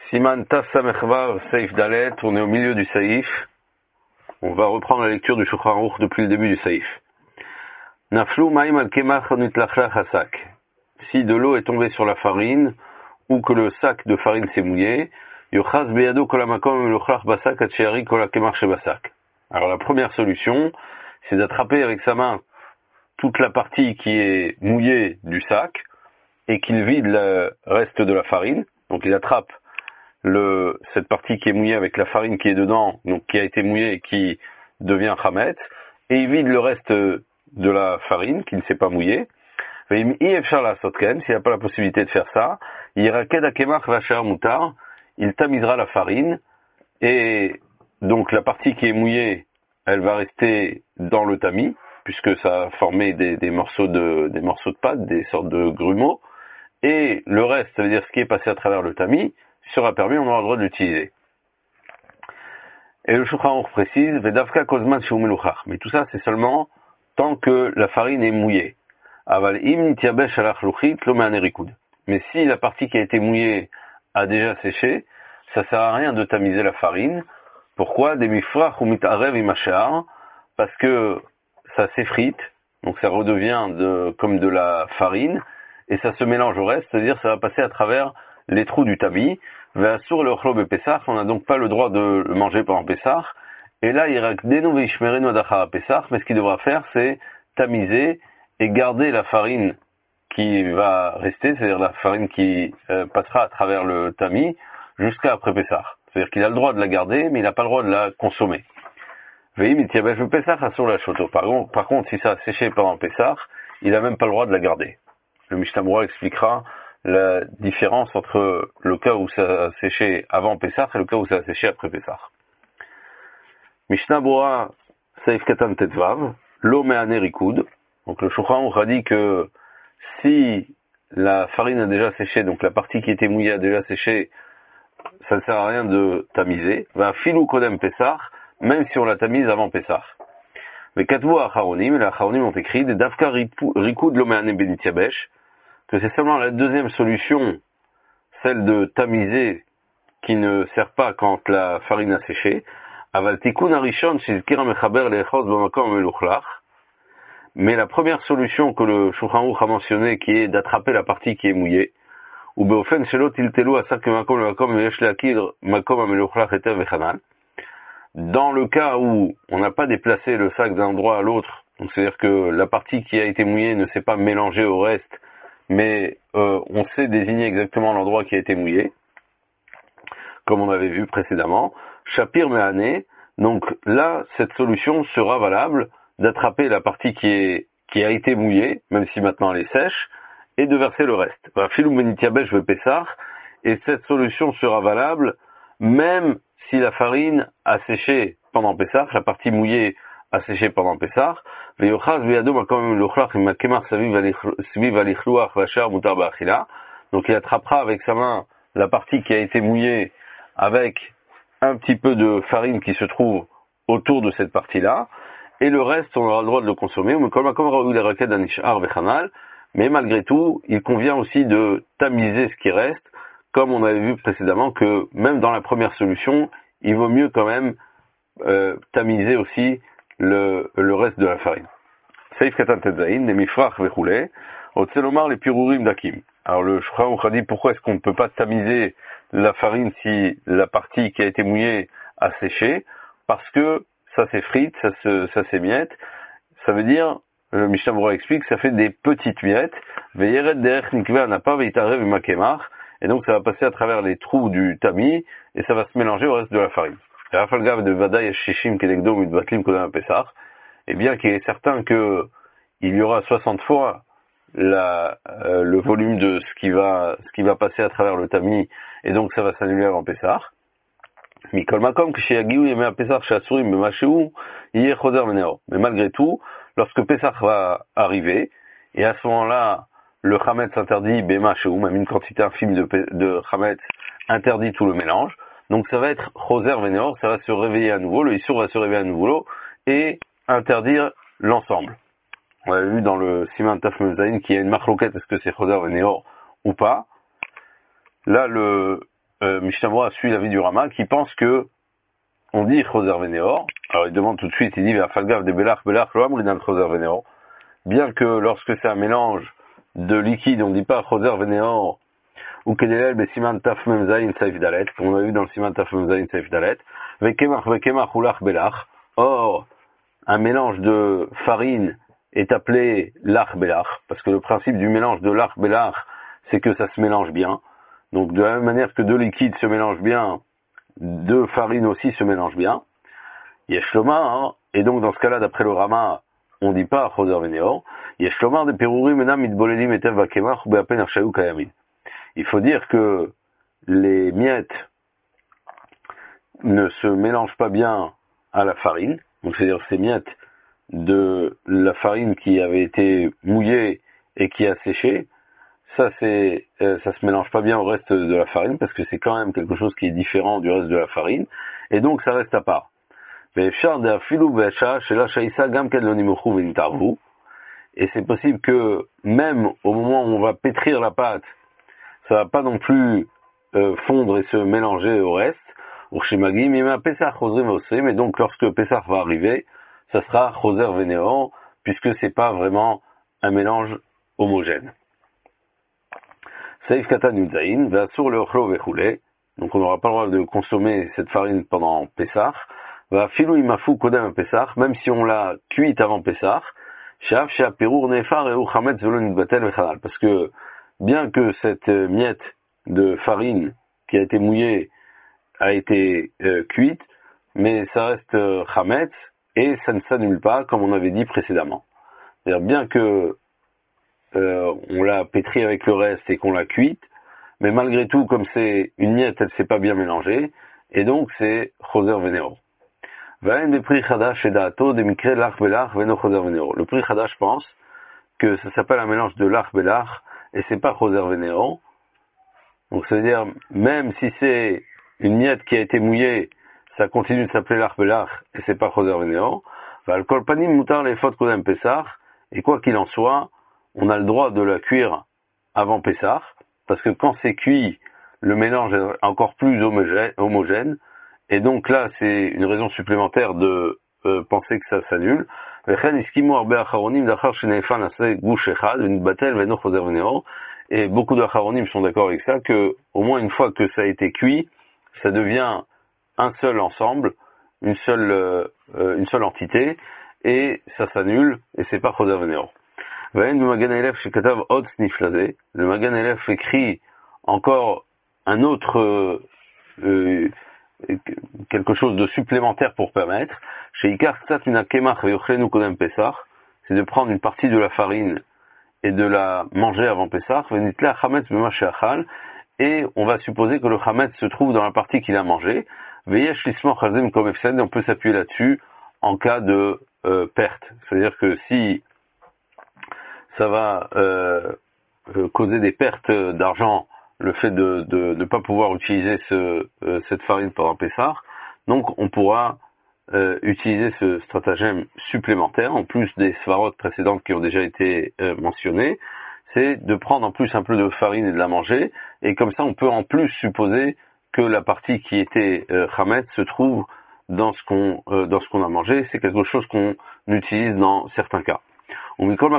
Siman Taf Samechvav Seif Dalet, on est au milieu du Saïf. On va reprendre la lecture du Shulchan Aruch depuis le début du Saïf. Naflu Maim al Kemach Nitlachlach Hasak. Si de l'eau est tombée sur la farine, ou que le sac de farine s'est mouillé, Yochaz Beyado Kolamakom Melochlach Basak Atcheari Kolakemach Shebasak. Alors la première solution, c'est d'attraper avec sa main toute la partie qui est mouillée du sac, et qu'il vide le reste de la farine. Donc il attrape cette partie qui est mouillée avec la farine qui est dedans, donc qui a été mouillée et qui devient chametz, et il vide le reste de la farine qui ne s'est pas mouillée. S'il n'a pas la possibilité de faire ça, il tamisera la farine, et donc la partie qui est mouillée, elle va rester dans le tamis, puisque ça a formé des morceaux de pâte, des sortes de grumeaux, et le reste, ça veut dire ce qui est passé à travers le tamis, sera permis, on aura le droit de l'utiliser. Et le Shulchan Aruch précise, Vedavka kozman sheu meluchach. Mais tout ça, c'est seulement tant que la farine est mouillée. Aval im nityabesh alach luchit lo me'aner rikud. Mais si la partie qui a été mouillée a déjà séché, ça sert à rien de tamiser la farine. Pourquoi? Des mifrach ou mitarev imashar, parce que ça s'effrite, donc ça redevient comme de la farine, et ça se mélange au reste, c'est-à-dire ça va passer à travers les trous du tamis. Ve'asur le'ochlo bePesach, on n'a donc pas le droit de le manger pendant Pesach. Et là, irakdenu ve'ishmerenu adachar Pesach, mais ce qu'il devra faire, c'est tamiser et garder la farine qui va rester, c'est-à-dire la farine qui passera à travers le tamis jusqu'à après Pesach. C'est-à-dire qu'il a le droit de la garder, mais il n'a pas le droit de la consommer. Ve'im ityabesh bePesach asur la'shoto. Par contre, si ça a séché pendant Pesach, il n'a même pas le droit de la garder. Le Mishnah Berurah expliquera la différence entre le cas où ça a séché avant Pessah et le cas où ça a séché après Pessah. Mishnah Berurah Seif Katan Tetvav, Lo Me'aner Rikud. Donc le Shulchan Aruch a dit que si la farine a déjà séché, donc la partie qui était mouillée a déjà séché, ça ne sert à rien de tamiser. Va filou kodem Pessah, même si on la tamise avant Pessah. Mais Katvu Acharonim, et les Acharonim ont écrit, des Davka Rikud Lo Me'aner Benityabesh, que c'est seulement la deuxième solution, celle de tamiser, qui ne sert pas quand la farine a séché. Aval tikun harishon shizkira mechaber le'echos b'makom meluchlach. Mais la première solution que le Shulchan Aruch a mentionnée, qui est d'attraper la partie qui est mouillée, ou beofen shelo tiltelu asak makom le'makom ve'yesh le'akir makom meluchlach eter vechanal. Dans le cas où on n'a pas déplacé le sac d'un endroit à l'autre, donc c'est-à-dire que la partie qui a été mouillée ne s'est pas mélangée au reste, mais on sait désigner exactement l'endroit qui a été mouillé, comme on avait vu précédemment. Shapir Me'ane, donc là, cette solution sera valable d'attraper la partie qui a été mouillée, même si maintenant elle est sèche, et de verser le reste. Filou Benityabesh vePessach, et cette solution sera valable même si la farine a séché pendant Pessach, la partie mouillée a séché pendant Pessach. Donc il attrapera avec sa main la partie qui a été mouillée avec un petit peu de farine qui se trouve autour de cette partie-là, et le reste on aura le droit de le consommer. Mais malgré tout, il convient aussi de tamiser ce qui reste, comme on avait vu précédemment que même dans la première solution, il vaut mieux quand même tamiser aussi le reste de la farine. Seif Katan Tetzaïn, les mifrach vechoulé, otselomar les pirurim dakim. Alors le Shulchan Aruch a dit pourquoi est-ce qu'on ne peut pas tamiser la farine si la partie qui a été mouillée a séché? Parce que ça s'effrite, ça s'émiette. Ça veut dire, le Mishnah Berurah explique, ça fait des petites miettes. Ve'yered derech nikve anapa ve'itarev v'makemach. Et donc ça va passer à travers les trous du tamis et ça va se mélanger au reste de la farine. Et bien qu'il est certain que il y aura 60 fois le volume de ce qui va passer à travers le tamis, et donc ça va s'annuler avant Pessah. Mais malgré tout, lorsque Pessah va arriver, et à ce moment-là, le chametz interdit bema sheou, même une quantité infime de chametz interdit tout le mélange. Donc ça va être choser veneor, ça va se réveiller à nouveau, le issur va se réveiller à nouveau et interdire l'ensemble. On avait vu dans le Siman Taf Mem Zayin qu'il y a une marloquette, est-ce que c'est choser veneor ou pas. Là, le Mishnah suit l'avis du Rama, qui pense que on dit choser veneor. Alors il demande tout de suite, il dit falgav de belach lo amrinan choser veneor. Bien que lorsque c'est un mélange de liquide, on ne dit pas choser veneor ou kedelel besiman taf mem zayin saif dalet, comme on a vu dans le siman taf mem zayin saif dalet. Vekemach ulach belach. Or, un mélange de farine est appelé lach belach, parce que le principe du mélange de lach belach, c'est que ça se mélange bien. Donc de la même manière que deux liquides se mélangent bien, deux farines aussi se mélangent bien. Yeshloma, hein, et donc dans ce cas-là, d'après le Rama, on dit pas choser veneor. Yeshloma de perurim enam mitbolelim etev vakemach beapen arshayu kayamin. Il faut dire que les miettes ne se mélangent pas bien à la farine. Donc c'est-à-dire ces miettes de la farine qui avait été mouillée et qui a séché, ça se mélange pas bien au reste de la farine parce que c'est quand même quelque chose qui est différent du reste de la farine et donc ça reste à part. Et c'est possible que même au moment où on va pétrir la pâte, ça va pas non plus fondre et se mélanger au reste. Mais donc lorsque Pessah va arriver, ça sera choser veneor puisque c'est pas vraiment un mélange homogène. Saif katan yudzaïn, ve'asur leochlo ve'choulé. Donc on n'aura pas le droit de consommer cette farine pendant Pessah. Va filou imafu kodem Pessah, même si on l'a cuite avant Pessah. Shav shea perur nefar et chametz velo nitbatel vechanal. Parce que bien que cette miette de farine qui a été mouillée a été cuite, mais ça reste chametz et ça ne s'annule pas comme on avait dit précédemment. C'est-à-dire bien que on l'a pétri avec le reste et qu'on l'a cuite, mais malgré tout, comme c'est une miette, elle s'est pas bien mélangée, et donc c'est choser veneor. Le prix Khadash pense que ça s'appelle un mélange de lach belach et c'est pas choser veneor. Donc ça veut dire, même si c'est une miette qui a été mouillée, ça continue de s'appeler lach belach et c'est pas choser veneor. Et quoi qu'il en soit, on a le droit de la cuire avant Pessah, parce que quand c'est cuit, le mélange est encore plus homogène, et donc là, c'est une raison supplémentaire de penser que ça s'annule. Et beaucoup de acharonim sont d'accord avec ça, que au moins une fois que ça a été cuit, ça devient un seul ensemble, une seule entité, et ça s'annule, et c'est pas choser veneor. Le Magan Elef écrit encore un autre quelque chose de supplémentaire pour permettre. C'est de prendre une partie de la farine et de la manger avant Pessah. Et on va supposer que le chametz se trouve dans la partie qu'il a mangée. On peut s'appuyer là-dessus en cas de perte. C'est-à-dire que si ça va causer des pertes d'argent, le fait de ne pas pouvoir utiliser cette farine pendant Pessah, donc on pourra utiliser ce stratagème supplémentaire, en plus des svarot précédentes qui ont déjà été mentionnées, c'est de prendre en plus un peu de farine et de la manger, et comme ça on peut en plus supposer que la partie qui était chametz se trouve dans ce qu'on a mangé. C'est quelque chose qu'on utilise dans certains cas. Mais quoi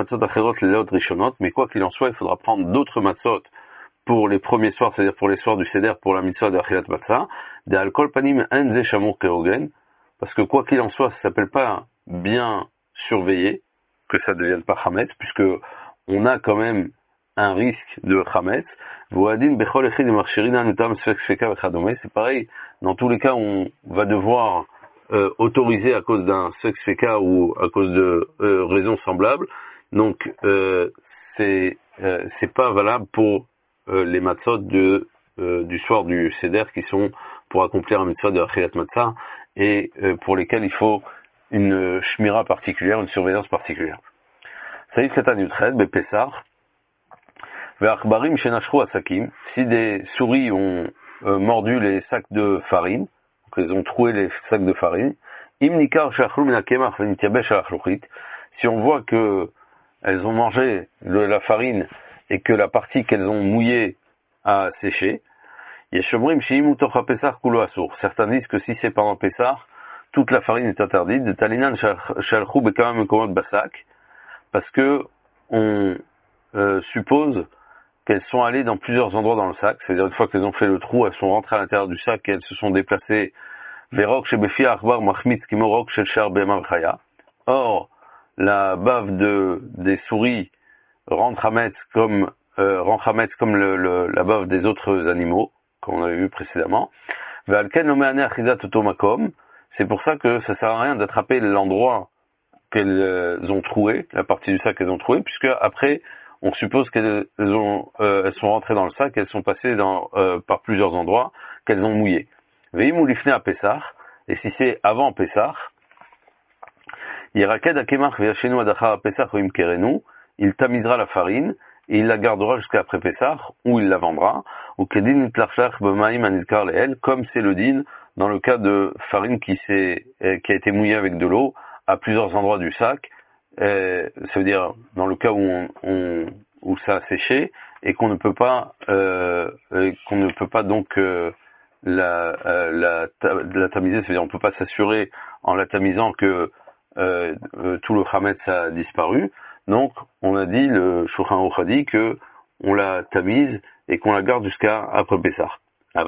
qu'il en soit, il faudra prendre d'autres matzot pour les premiers soirs, c'est-à-dire pour les soirs du seder, pour la mitzvah de achilat matzah, des alcool panim enze shamur keogen, parce que quoi qu'il en soit, ça s'appelle pas bien surveiller, que ça devienne pas chametz, puisque on a quand même un risque de chametz. C'est pareil, dans tous les cas, on va devoir autorisé à cause d'un sexe féca ou à cause de raisons semblables. Donc c'est pas valable pour les matzot du soir du seder qui sont pour accomplir un mitzvah de achilat matzah et pour lesquels il faut une shmira particulière, une surveillance particulière. Saïf katan yutched bepessah ve'achbarim shenashru asakim. Si des souris ont mordu les sacs de farine, ils ont troué les sacs de farine. Si on voit que elles ont mangé la farine et que la partie qu'elles ont mouillée a séché, Yeshomrim Sheim Utocha Pesach Kulo Asur. Certains disent que si c'est pendant Pesach, toute la farine est interdite. De Talinan Shalchou Bekam Mekomot Basak, parce que on suppose qu'elles sont allées dans plusieurs endroits dans le sac. C'est-à-dire une fois qu'elles ont fait le trou, elles sont rentrées à l'intérieur du sac et elles se sont déplacées. Verok Shebefi Achbar Machmitz Kimorok Shel Shar Behema V'Chaya. Or, la bave des souris rentre Hametz comme la bave des autres animaux, comme on avait vu précédemment. C'est pour ça que ça sert à rien d'attraper l'endroit qu'elles ont troué, la partie du sac qu'elles ont troué, puisque après, on suppose elles sont rentrées dans le sac, elles sont passées par plusieurs endroits qu'elles ont mouillé. Et si c'est avant Pessah, il tamisera la farine et il la gardera jusqu'à après Pessah, ou il la vendra, ou comme c'est le din dans le cas de farine qui a été mouillée avec de l'eau à plusieurs endroits du sac. Ça veut dire dans le cas où ça a séché et qu'on ne peut pas donc la tamiser. Ça veut dire on peut pas s'assurer en la tamisant que tout le chametz a disparu. Donc, on a dit, le Shulchan Aruch a dit que on la tamise et qu'on la garde jusqu'à après Pessah. Mais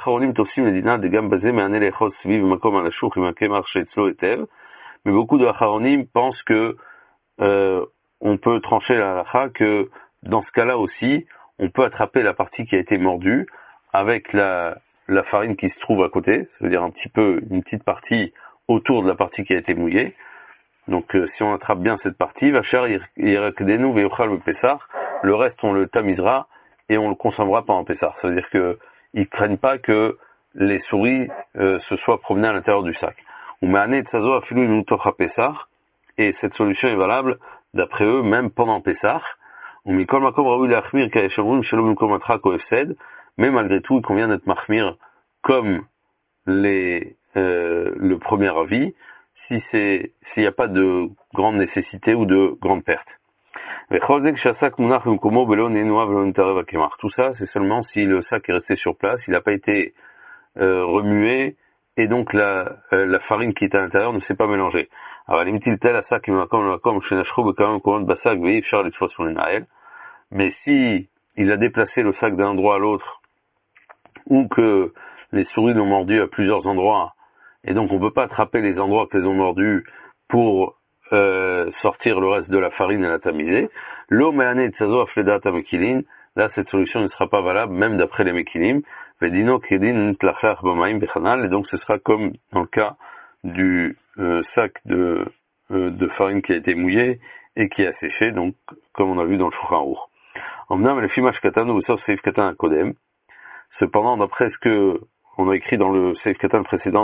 beaucoup de Acharonim pensent que on peut trancher la halakha que dans ce cas-là aussi, on peut attraper la partie qui a été mordue avec la farine qui se trouve à côté, ça veut dire une petite partie autour de la partie qui a été mouillée. Donc si on attrape bien cette partie, le reste on le tamisera et on le consommera pendant Pessah. Ça veut dire que ils craignent pas que les souris se soient promenées à l'intérieur du sac. Et cette solution est valable d'après eux même pendant Pessah. Mais malgré tout, il convient d'être mahmir comme le premier avis, s'il n'y a pas de grande nécessité ou de grande perte. Tout ça, c'est seulement si le sac est resté sur place, il n'a pas été remué, et donc la farine qui est à l'intérieur ne s'est pas mélangée. Mais si il a déplacé le sac d'un endroit à l'autre, ou que les souris l'ont mordu à plusieurs endroits, et donc on peut pas attraper les endroits qu'elles ont mordus pour sortir le reste de la farine et la tamiser. Là, cette solution ne sera pas valable, même d'après les mekilim. Et donc ce sera comme dans le cas du sac de farine qui a été mouillé et qui a séché, donc comme on a vu dans le Shulchan Aruch. Cependant, d'après ce que on a écrit dans le Seif Katan précédent,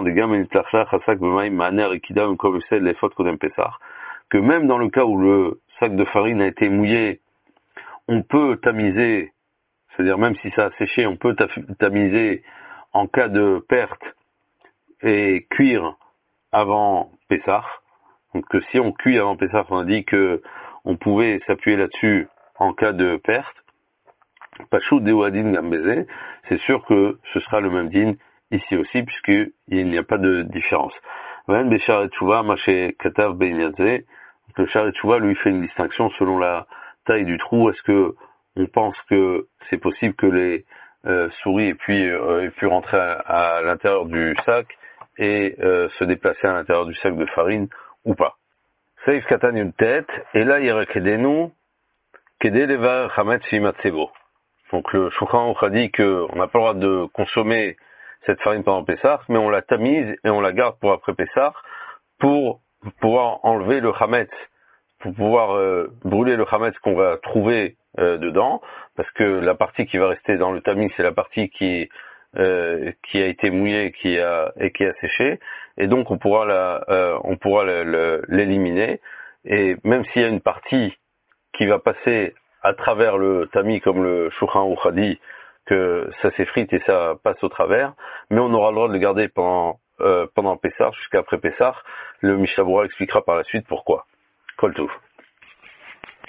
que même dans le cas où le sac de farine a été mouillé, on peut tamiser, c'est-à-dire même si ça a séché, on peut tamiser en cas de perte et cuire avant Pessah. Donc que si on cuit avant Pessah, on a dit que on pouvait s'appuyer là-dessus en cas de perte. Pachout Dewadin Gambézé, c'est sûr que ce sera le même din ici aussi, puisqu'il n'y a pas de différence. Le Sha'ar Teshuvah, lui, fait une distinction selon la taille du trou. Est-ce que on pense que c'est possible que les souris aient pu rentrer à l'intérieur du sac et se déplacer à l'intérieur du sac de farine ou pas? Seif Katan une tête, et là, Yerekedenu, Kede Levar Chametz Shimatsebo. Donc le Shulchan Aruch a dit qu'on n'a pas le droit de consommer cette farine pendant Pessah, mais on la tamise et on la garde pour après Pessah pour pouvoir enlever le chametz, pour pouvoir brûler le chametz qu'on va trouver dedans, parce que la partie qui va rester dans le tamis, c'est la partie qui a été mouillée et qui a séché, et donc on pourra l'éliminer. Et même s'il y a une partie qui va passer à travers le tamis, comme le Shulchan Aruch a dit, que ça s'effrite et ça passe au travers, mais on aura le droit de le garder pendant Pessah, jusqu'après Pessah. Le Mishnah Berurah expliquera par la suite pourquoi. Kol Tov.